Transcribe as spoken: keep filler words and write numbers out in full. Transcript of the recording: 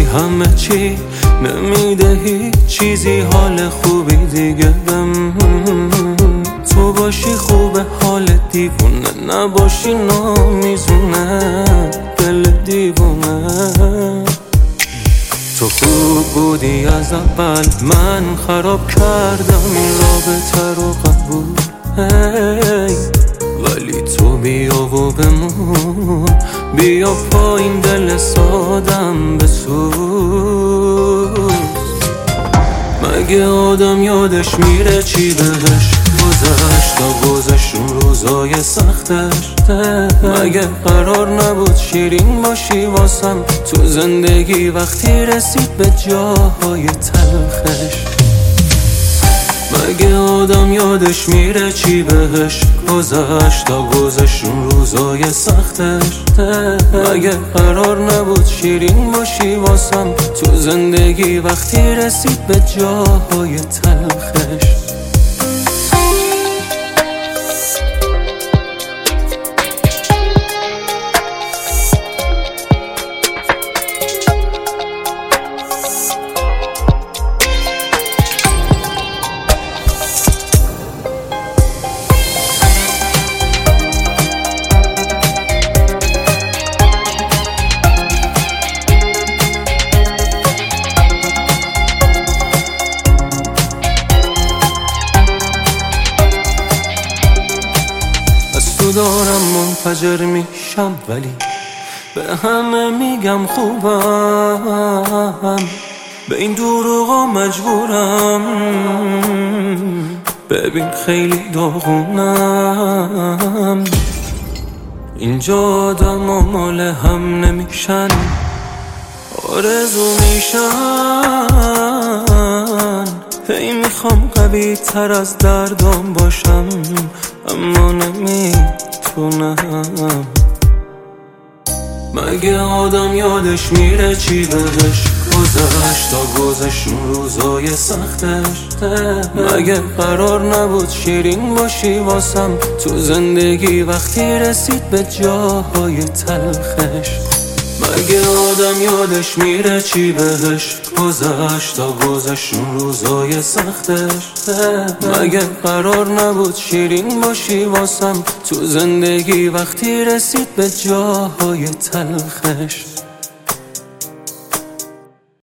همه چی نمیده هیچ چیزی حال خوبی دیگه بم تو باشی خوبه حال دیوونه نباشی نامیزونه دل دیوونه تو خوب بودی از اول من خراب کردم این رابطه رو قبول hey. ولی تو بیا و بمون بیا پایین دل سادم بسوز مگه آدم یادش میره چی بهش گذشت تا گذشت اون روزای سختش مگه قرار نبود شیرین باشی واسم تو زندگی وقتی رسید به جاهای تلخش مگه آدم یادش میره چی بهش گذشت تا گذشت اون روزای سختش مگه قرار نبود شیرین باشی واسم تو زندگی وقتی رسید به جاهای تلخش دارم منفجر میشم ولی به همه میگم خوبم به این دروغا مجبورم ببین خیلی داغونم اینجا آدم و مال هم نمیشن آرزو میشن هی میخوام قوی تر از دردام باشم اما نمیتونم مگه آدم یادش میره چی بهش گذشت تا گذشت اون روزای سختش مگه قرار نبود شیرین باشی واسم تو زندگی وقتی رسید به جاهای تلخش مگه آدم یادش میره چی بهش گذشت تا گذشت اون روزای سختش مگه قرار نبود شیرین باشی واسم تو زندگی وقتی رسید به جاهای تلخش